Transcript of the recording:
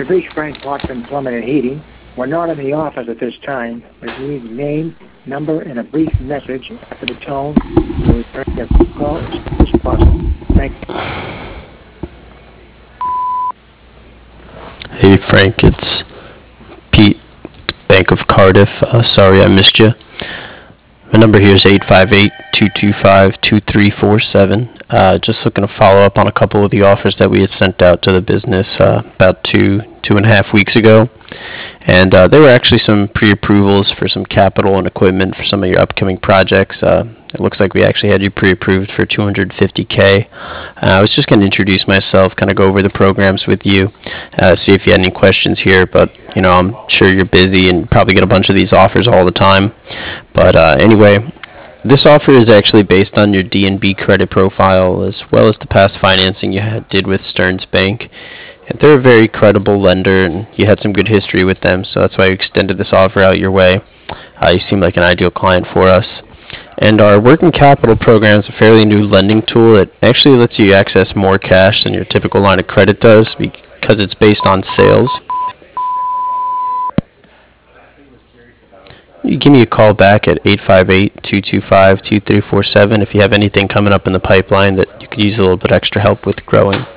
You've reached Frank Watson Plumbing and Heating. We're not in the office at this time, but if you need name, number, and a brief message after the tone, we'll return your call as soon as possible. Thank you. Hey Frank, it's Pete, Bank of Cardiff. Sorry I missed you. My number here is 858-225-2347. Just looking to follow up on a couple of the offers that we had sent out to the business about two and a half weeks ago. And there were actually some pre-approvals for some capital and equipment for some of your upcoming projects. It looks like we actually had you pre-approved for $250K. I was just going to introduce myself, kind of go over the programs with you, see if you had any questions here. But, you know, I'm sure you're busy and probably get a bunch of these offers all the time. But anyway, this offer is actually based on your D&B credit profile as well as the past financing you did with Stearns Bank. And they're a very credible lender, and you had some good history with them, so that's why we extended this offer out your way. You seem like an ideal client for us. And our working capital program is a fairly new lending tool. It actually lets you access more cash than your typical line of credit does because it's based on sales. You give me a call back at 858-225-2347 if you have anything coming up in the pipeline that you could use a little bit extra help with growing.